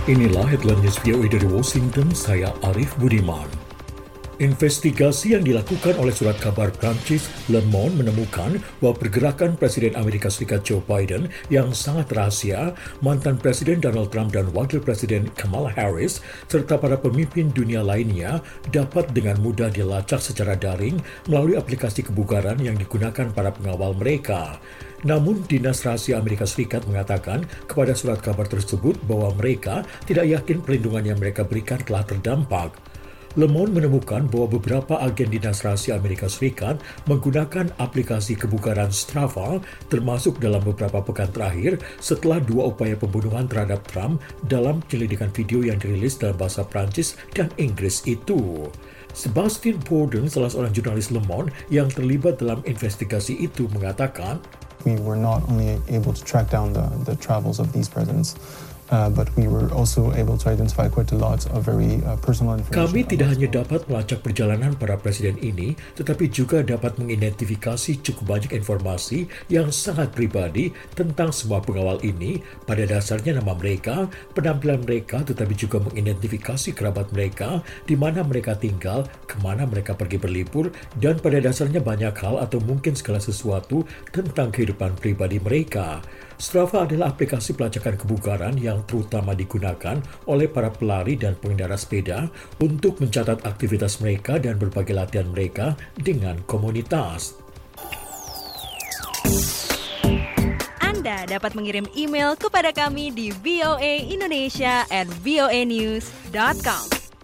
Inilah headline news VOA dari Washington, saya Arif Budiman. Investigasi yang dilakukan oleh surat kabar Prancis Le Monde menemukan bahwa pergerakan Presiden Amerika Serikat Joe Biden yang sangat rahasia, mantan Presiden Donald Trump dan Wakil Presiden Kamala Harris, serta para pemimpin dunia lainnya dapat dengan mudah dilacak secara daring melalui aplikasi kebugaran yang digunakan para pengawal mereka. Namun, Dinas Rahasia Amerika Serikat mengatakan kepada surat kabar tersebut bahwa mereka tidak yakin perlindungan yang mereka berikan telah terdampak. Le Monde menemukan bahwa beberapa agen Dinas Rahasia Amerika Serikat menggunakan aplikasi kebugaran Strava termasuk dalam beberapa pekan terakhir setelah dua upaya pembunuhan terhadap Trump dalam penyelidikan video yang dirilis dalam bahasa Prancis dan Inggris itu. Sebastien Bourdon, salah seorang jurnalis Le Monde yang terlibat dalam investigasi itu, mengatakan, We were not only able to track down the travels of these presidents, but we were also able to identify quite a lot of very personal information. Kami tidak hanya dapat melacak perjalanan para presiden ini, tetapi juga dapat mengidentifikasi cukup banyak informasi yang sangat pribadi tentang semua pengawal ini, pada dasarnya nama mereka, penampilan mereka, tetapi juga mengidentifikasi kerabat mereka, di mana mereka tinggal, kemana mereka pergi berlibur, dan pada dasarnya banyak hal atau mungkin segala sesuatu tentang kehidupan pribadi mereka. Strava adalah aplikasi pelacakan kebugaran yang terutama digunakan oleh para pelari dan pengendara sepeda untuk mencatat aktivitas mereka dan berbagai latihan mereka dengan komunitas. Anda dapat mengirim email kepada kami di voaindonesia@voanews.com.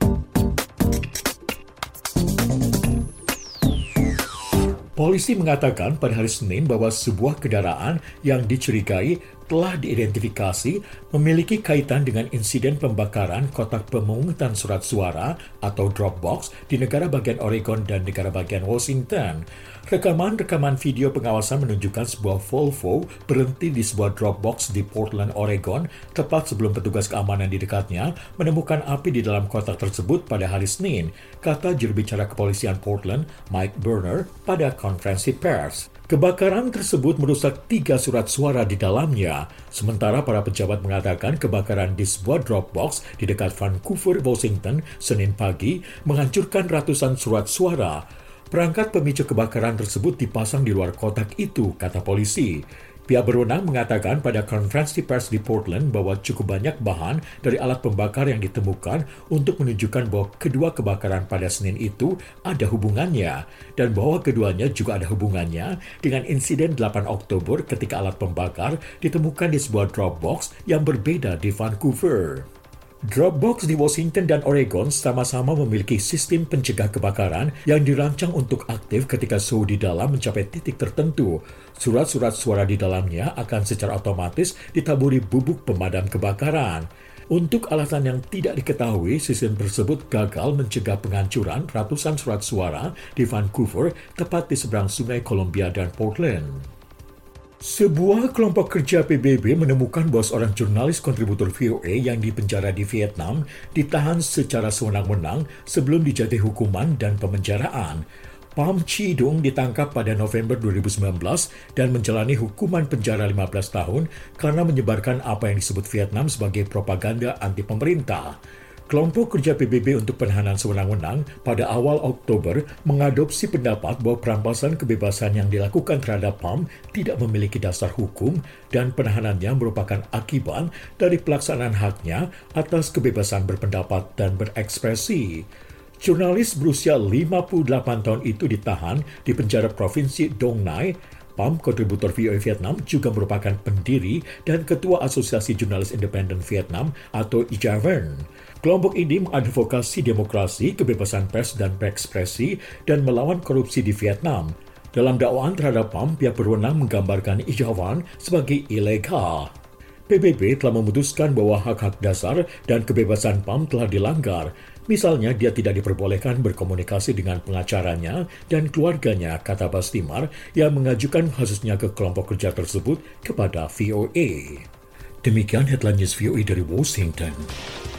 Polisi mengatakan pada hari Senin bahwa sebuah kendaraan yang dicurigai telah diidentifikasi memiliki kaitan dengan insiden pembakaran kotak pemungutan surat suara atau drop box di negara bagian Oregon dan negara bagian Washington. Rekaman video pengawasan menunjukkan sebuah Volvo berhenti di sebuah drop box di Portland, Oregon, tepat sebelum petugas keamanan di dekatnya menemukan api di dalam kotak tersebut pada hari Senin, kata juru bicara kepolisian Portland, Mike Berner, pada konferensi pers. Kebakaran tersebut merusak 3 surat suara di dalamnya, sementara para pejabat mengatakan kebakaran di sebuah drop box di dekat Vancouver, Washington, Senin pagi menghancurkan ratusan surat suara. Perangkat pemicu kebakaran tersebut dipasang di luar kotak itu, kata polisi. Pihak berwenang mengatakan pada konferensi pers di Portland bahwa cukup banyak bahan dari alat pembakar yang ditemukan untuk menunjukkan bahwa kedua kebakaran pada Senin itu ada hubungannya, dan bahwa keduanya juga ada hubungannya dengan insiden 8 Oktober ketika alat pembakar ditemukan di sebuah drop box yang berbeda di Vancouver. Dropbox di Washington dan Oregon sama-sama memiliki sistem pencegah kebakaran yang dirancang untuk aktif ketika suhu di dalam mencapai titik tertentu. Surat-surat suara di dalamnya akan secara otomatis ditaburi bubuk pemadam kebakaran. Untuk alasan yang tidak diketahui, sistem tersebut gagal mencegah penghancuran ratusan surat suara di Vancouver, tepat di seberang Sungai Columbia dan Portland. Sebuah kelompok kerja PBB menemukan bahwa seorang jurnalis kontributor VOA yang dipenjara di Vietnam ditahan secara sewenang-wenang sebelum dijatuhi hukuman dan pemenjaraan. Pham Chi Dung ditangkap pada November 2019 dan menjalani hukuman penjara 15 tahun karena menyebarkan apa yang disebut Vietnam sebagai propaganda anti pemerintah. Kelompok kerja PBB untuk penahanan sewenang-wenang pada awal Oktober mengadopsi pendapat bahwa perampasan kebebasan yang dilakukan terhadap Pham tidak memiliki dasar hukum dan penahanannya merupakan akibat dari pelaksanaan haknya atas kebebasan berpendapat dan berekspresi. Jurnalis berusia 58 tahun itu ditahan di penjara provinsi Dong Nai. Pham, kontributor VOA Vietnam, juga merupakan pendiri dan ketua Asosiasi Jurnalis Independen Vietnam atau IJVN. Kelompok ini mengadvokasi demokrasi, kebebasan pers dan berekspresi, dan melawan korupsi di Vietnam. Dalam dakwaan terhadap Pham, pihak berwenang menggambarkan IJVN sebagai ilegal. PBB telah memutuskan bahwa hak-hak dasar dan kebebasan Pham telah dilanggar. Misalnya, dia tidak diperbolehkan berkomunikasi dengan pengacaranya dan keluarganya, kata Bastimar, yang mengajukan kasusnya ke kelompok kerja tersebut kepada VOA. Demikian headline news VOA dari Washington.